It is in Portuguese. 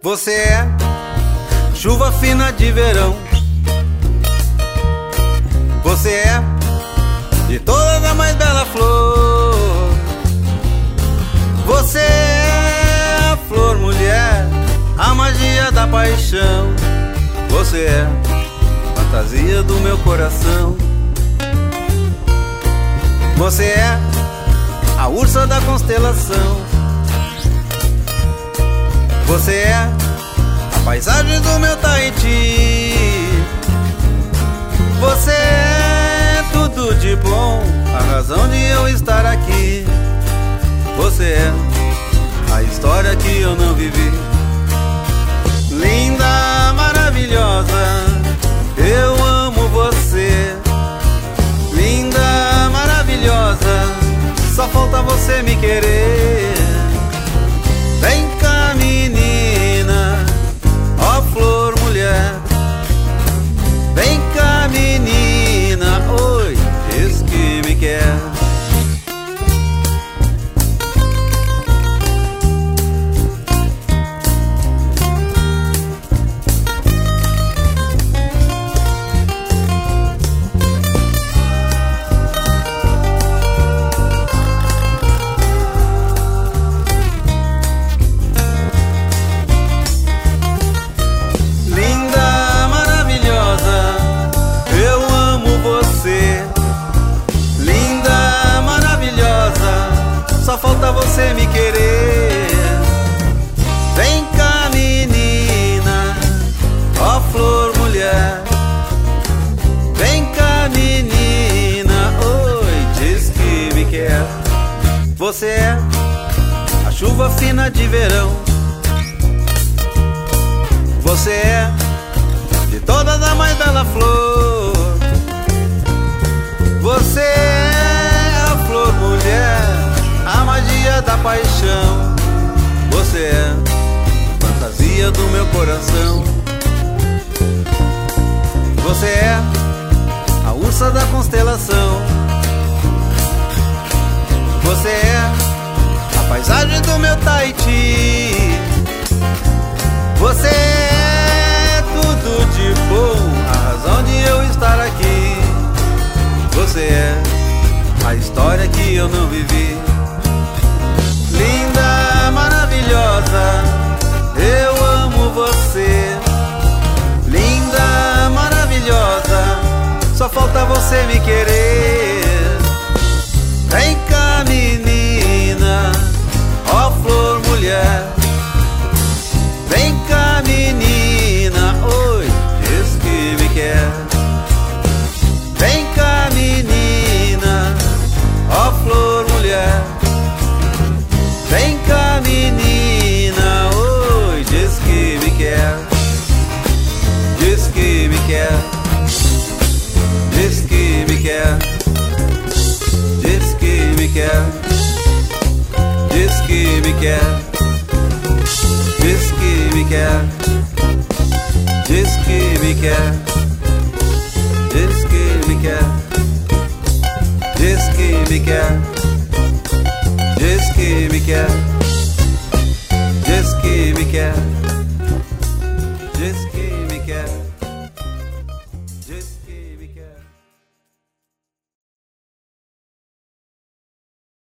Você é chuva fina de verão. Você é de todas a mais bela flor. Você é a flor, mulher, a magia da paixão. Você é fantasia do meu coração. Você é a ursa da constelação. Você é a paisagem do meu Tahiti. Você é tudo de bom, a razão de eu estar aqui. Você é a história que eu não vivi. Linda, maravilhosa, eu amo você. Linda, maravilhosa, só falta você me querer. Vem cá, menina, ó flor, mulher. Vem cá, menina, oi, diz que me quer. Só falta você me querer. Vem cá, menina, ó flor, mulher. Vem cá, menina, oi, diz que me quer. Você é a chuva fina de verão. Você é de todas a mais bela flor. Você é a flor, mulher, a magia da paixão. Você é fantasia do meu coração. Você é a ursa da constelação. Você é a paisagem do meu Tahiti. Você é tudo de bom, a razão de eu estar aqui. Você é a história que eu não vivi. Linda, maravilhosa, eu amo você. Linda, maravilhosa, só falta você me querer. Vem cá, menina, ó flor, mulher. Vem cá, menina, oi, diz que me quer. Vem cá, menina, ó flor, mulher. Vem cá, menina, oi, diz que me quer. Diz que me quer. Diz que me quer. Diz que me quer. Diz que me quer. Diz que me quer. Diz que me quer. Diz que me quer. Diz que me quer. Diz que me quer. Diz que me quer.